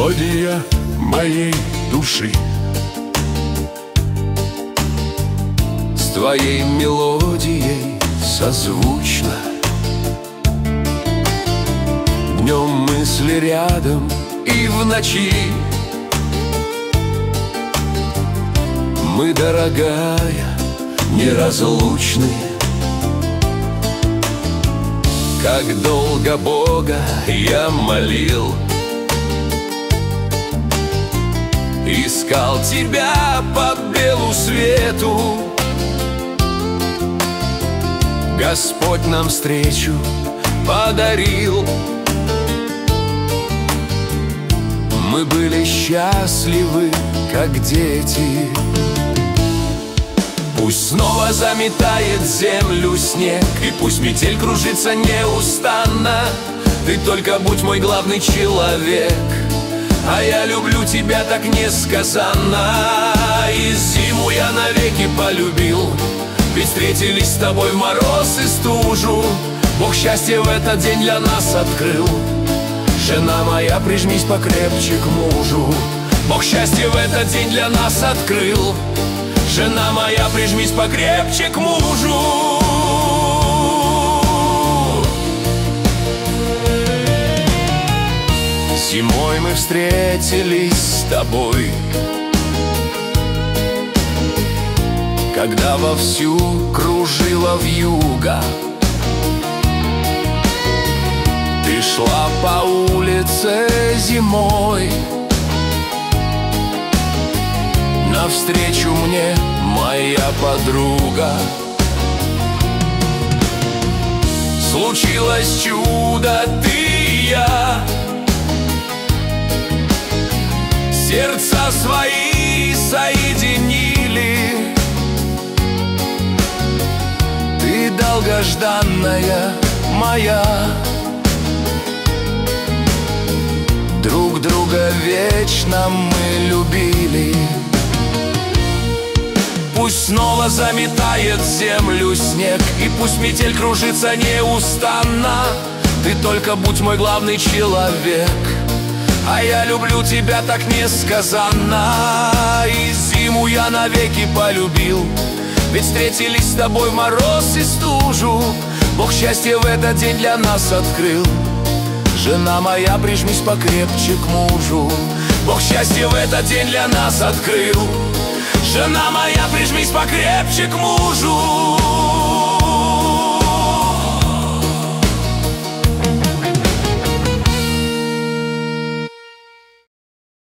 Мелодия моей души с твоей мелодией созвучно. Днем мысли рядом и в ночи мы, дорогая, неразлучны. Как долго Бога я молил, искал тебя по белу свету. Господь нам встречу подарил. Мы были счастливы, как дети. Пусть снова заметает землю снег, и пусть метель кружится неустанно. Ты только будь мой главный человек, а я люблю тебя так несказанно. И зиму я навеки полюбил, ведь встретились с тобой в мороз и стужу. Бог счастье в этот день для нас открыл. Жена моя, прижмись покрепче к мужу. Бог счастье в этот день для нас открыл. Жена моя, прижмись покрепче к мужу. Зимой мы встретились с тобой, когда вовсю кружила вьюга. Ты шла по улице зимой, навстречу мне моя подруга. Случилось чудо, ты и я, сердца свои соединили. Ты долгожданная моя, друг друга вечно мы любили. Пусть снова заметает землю снег, и пусть метель кружится неустанно. Ты только будь мой главный человек, а я люблю тебя так несказанно. И зиму я навеки полюбил, ведь встретились с тобой в мороз и стужу. Бог счастье в этот день для нас открыл. Жена моя, прижмись покрепче к мужу. Бог счастье в этот день для нас открыл. Жена моя, прижмись покрепче к мужу.